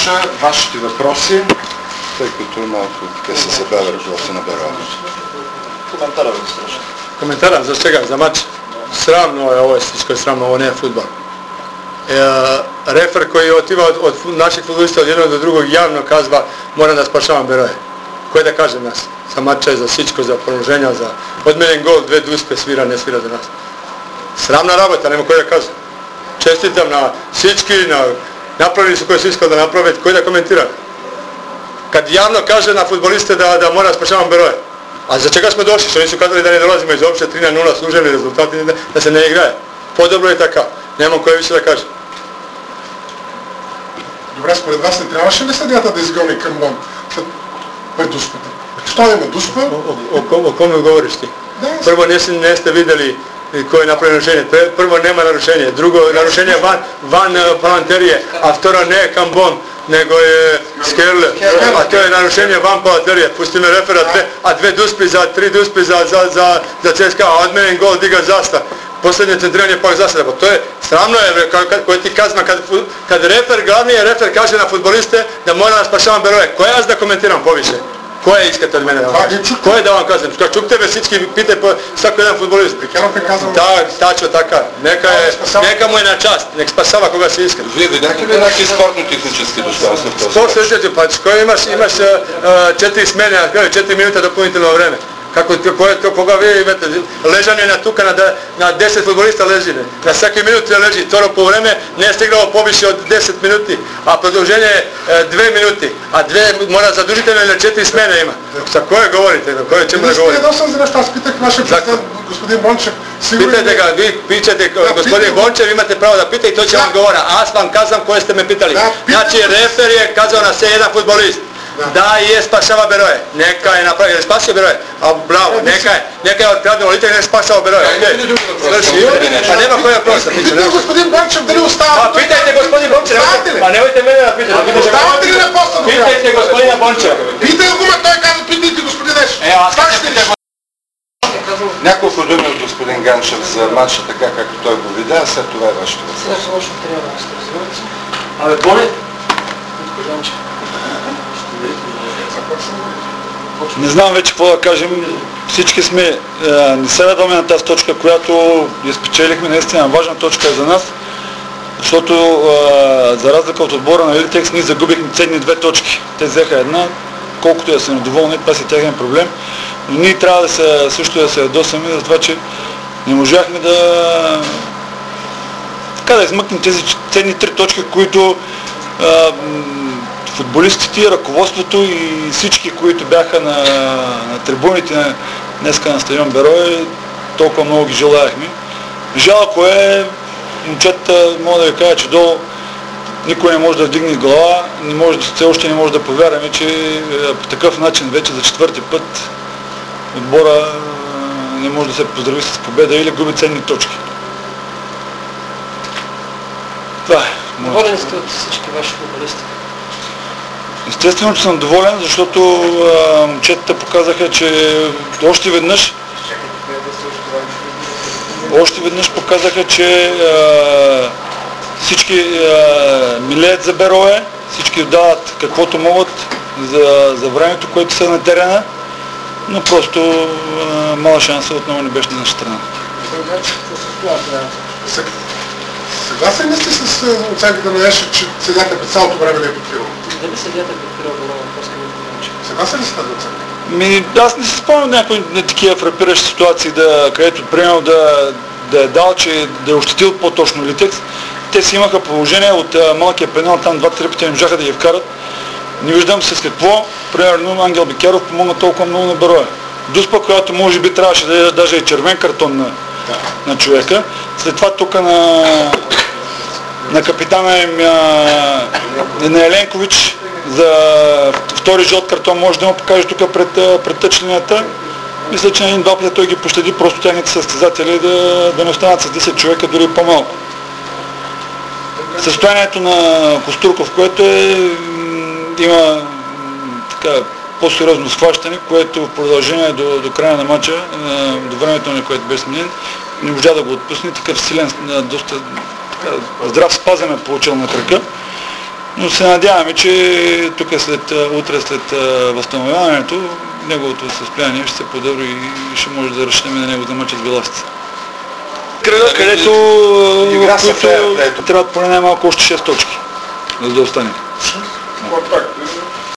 матча, вашите въпроси, тъй като малко те се забавят въпроси на Берова. Коментара ви страшно. Коментара за сега, за матч. Срамно е ovo, всичко е срамно, ovo не е футбол. Рефер koji отива от наших футболиста от едно до друго явно казва мора да спашавам Берое. Кой да каже нас? За матча, за всичко, за продължения, за отменен гол, две дуспе свира, не свира за нас. Срамна работа, нема кой да каже. Честитам на всички, направили su koji su искали да направят, кой да коментира? Kad javno kaže na futboliste da mora da spašavam Берое. A za čega smo došli? Što nisu kazali da ne dolazimo iz opšte 3-0 služeni rezultati, da se ne igraje. По-добро е така. Нямам кой više да каже. Добре, според вас не трябваше ли съдията да изгони Камбон пред дуспата? Що има дуспа? O kome govoriš ti? Prvo ne ste vidjeli koje je napravio narušenje. Prvo nema narušenje. Drugo, narušenje van palanterije. A vtoro ne Kambon, nego je Skerle. A to je narušenje van palanterije. Pusti me referat, a dve duspi za, tri duspi za CSKA. A od mene gol diga zastav. Posljednje centriranje pak zasada. To je sramno je koje ti kazma kad refer, glavni je refer kaže na futboliste da mora da spašavam Берое. Ko je ja da komentiram poviše? Ko je iskate od mene da vam kažem? Ko je da vam kažem? Čuk tebe всички pitaj po svako jedan futbolist. Tačno така. Neka mu je na čast. Nek spasava koga se iska. Вие видяхте ли някакви спортно-технически достоинства в този Спорт същото, па кой имаш 4 смени, 4 минута допълнително време. Кога вие имате лежане на тука на 10 футболиста лежи. На всяка минута лежи. Второ по време не е стигнало повише от 10 минути, а продължение 2 минути. А 2 мора задължително на 4 смена има. За кое говорите? За кое чему да говорите? Аз питах нашия президент, господин Бончев. Питайте ga, vi pićete gospodin Bončev, imate pravo da pitate i to će vam govora. Аз вам казвам koje ste me pitali. Znači refer je kazao na sve jedan futbolist. Da je spašava Берое. Neka je napravio, je spasio Берое. A bravo, neka je откраднал литър и не спасал Берое. Pa nema koja въпроса. Питайте господин Бончев дали остава. Питайте господин Бончев. Па немojte мене да питате. Оставате ли на поста? Питайте господина Бончев. Питай го, той каза, питайте господин Нешев. Няколко думи от господин Ганчев за матча така, както той го видя, а след това е вашето въпрос. Абе, Боне? Ганчев. Не знам вече какво да кажем. Всички сме, не се радваме на тази точка, която я спечелихме, наистина важна точка е за нас, защото за разлика от отбора на Литекс ние загубихме ценни 2 точки. Те взеха една, колкото да са недоволни, това си тяхен проблем. Но ние трябва също да се ядосаме за това, че не можахме да измъкнем тези ценни 3 точки, които футболистите, ръководството и всички, които бяха на трибуните днеска на стадион Берое, толкова много ги желаяхме. Жалко е, момчета, мога да ви кажа, че долу никой не може да вдигне глава, все още не може да повярваме, че по такъв начин вече за 4-ти път отбора не може да се поздрави с победа или губи ценни точки. Това е. Доволен сте от всички ваши футболисти? Естествено, че съм доволен, защото момчетата показаха, че още веднъж показаха, че всички милеят за Берое, всички дават каквото могат за времето, което са на терена, но просто мала шанса отново не беше на наша страна. Съгласен ли сте с оценката на Нешев, че съдията през цялото време не е подпирал? Дали съдията подпирал Берое? Съгласен ли сте тази оценка? Аз не се спомням някои такива фрапиращи ситуации, където примерно да е дал, че да е ощетил по-точно Литекс. Те си имаха положение от малкия пенал, там 2-3 пъти не можаха да ги вкарат. Не виждам с какво, примерно Ангел Бекеров помогна толкова много на Берое. Дуспа, която може би трябваше да даде даже и червен картон на човека. След това тук на капитана на Еленкович за втори жълт картон може да му покаже тук пред тъчлинията. Мисля, че на един-два пъти той ги пощади просто тяхните състезатели да не останат с 10 човека, дори по-малко. Състоянието на Костурков, което има така по-сериозно схващане, което в продължение до края на матча, до времето на което беше сменен, не можа да го отпусне. Такъв силен, доста здрав спазъм е получил на крака. Но се надяваме, че тук утре след възстановяването, неговото състояние ще се подобри и ще може да разчитаме на него да мъчат с Беласица. Кръга, където Игра се трябват поне най-малко още 6 точки, за да остане. Контакт.